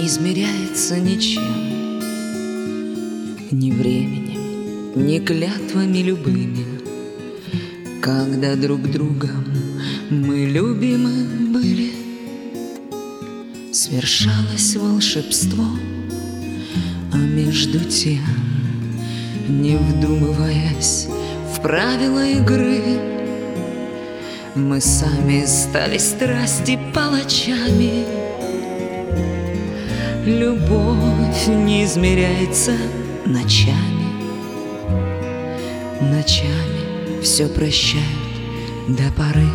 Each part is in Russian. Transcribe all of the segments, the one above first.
измеряется ничем, ни временем, ни клятвами любыми. Когда друг другом мы любимы были, свершалось волшебство, а между тем, не вдумываясь в правила игры, мы сами стали страсти палачами. Любовь не измеряется ночами, ночами все прощают до поры.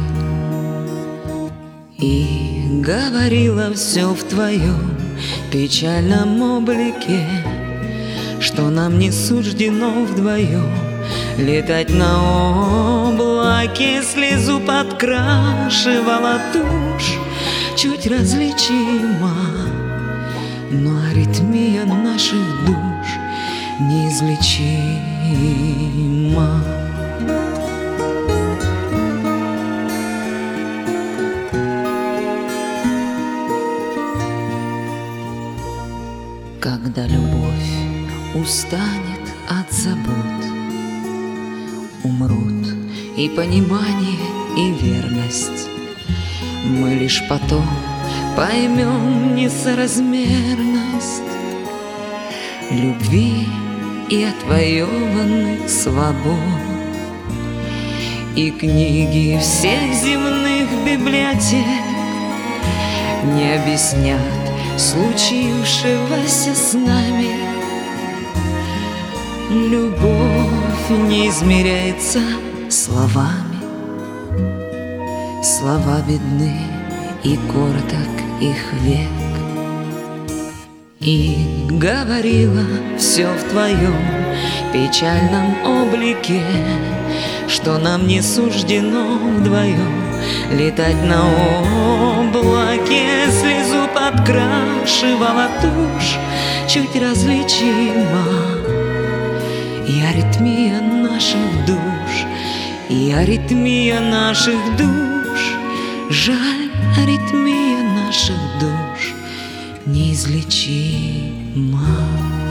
И говорила все в твоем печальном облике, что нам не суждено вдвоем летать на облаке. Слезу подкрашивала тушь, чуть различима, но аритмия наших душ неизлечима. Когда любовь устанет от забот, умрут и понимание, и верность, мы лишь потом поймем несоразмерность любви и отвоеванных свобод. И книги всех земных библиотек не объяснят случившегося с нами. Любовь не измеряется словами, слова бедны, и короток их век. И говорила все в твоем печальном облике, что нам не суждено вдвоем летать на облаке. Слезу подкрашивала тушь, чуть различима, и аритмия наших душ, и аритмия наших душ. Жаль, аритмия наших душ неизлечима.